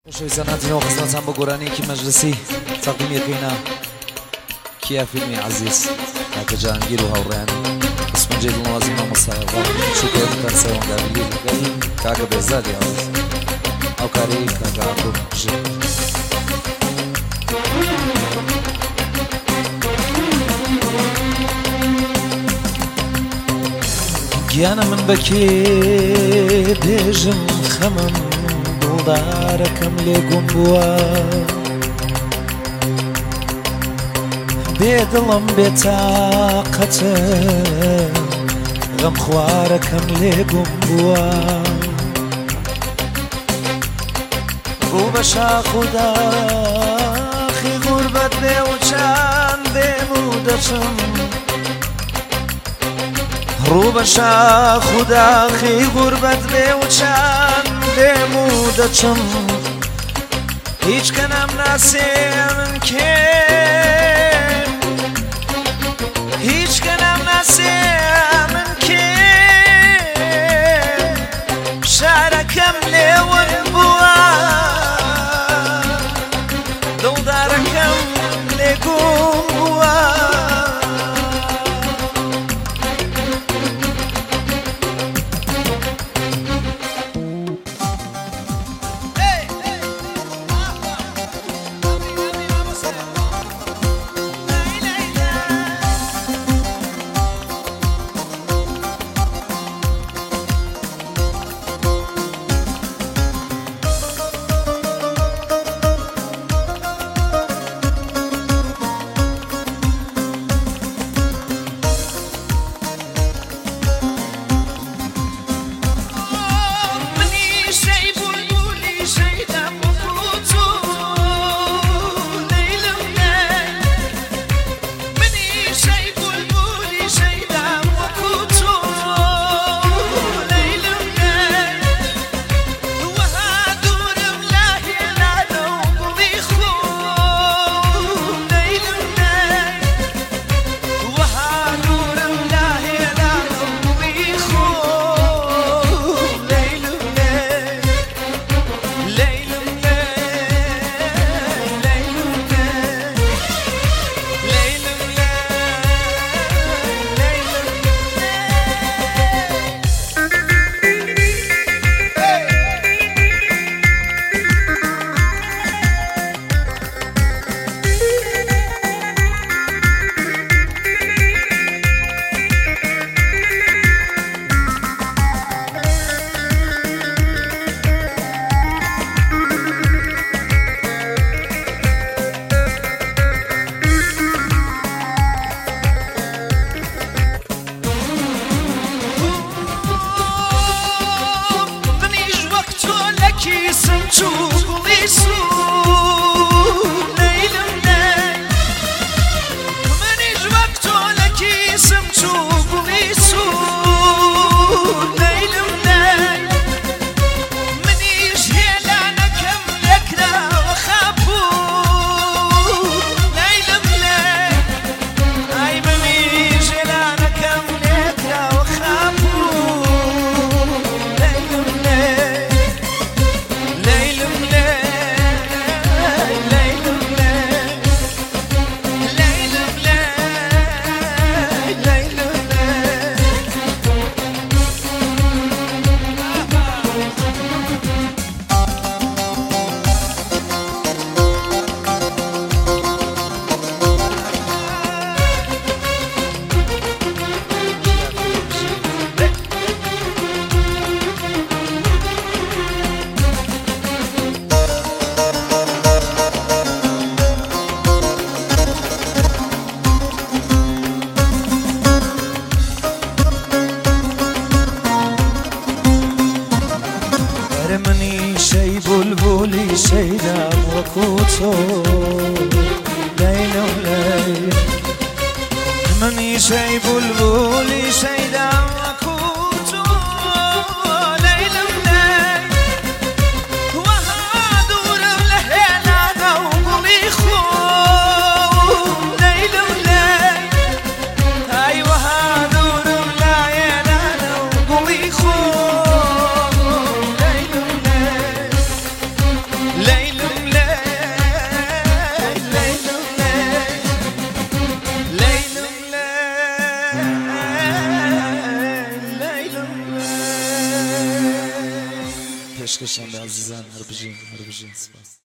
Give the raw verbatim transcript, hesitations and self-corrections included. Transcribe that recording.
مشاهدينا وخاصة بقراني كي مجلسي تقديم يقينا كيا فيلمي عزيز هكا جهانگير وهوريان اسم جيد الموازنة مصابة شكرا كان سيوان قابلين كاكا بيزاد يا عزيز او كاري كاكا عبو جيد گیانا من بکی بیجم خمم دڵدارەکەم لێگوم بووە بێدڵم بێتاقەتە غەم خوارەکەم لێگوم بووە ڕوو بە شاخ و داخی غوربەت بێ و چەند دێم و دەچم ڕوو بە شاخ و داخی غوربەت بێ و چەند دێم و دەچم هیچ کەنام ناسێ من کێم هیچ کەنام ناسێ من کێم شارەکەم لێون بووە دڵدارەکەم لێگوم بووە منی شی بلبلی شیدم و کوتو لیلو لیل منی شی بلبلی شیدم و کوتو لیلو لیل و ها دورم لحیلانا و قلی خون لیلو لیل ای و ها دورم لحیلانا و قلی خون Lay خوش کشم به عزیزان هر بجین هر بجین سپاس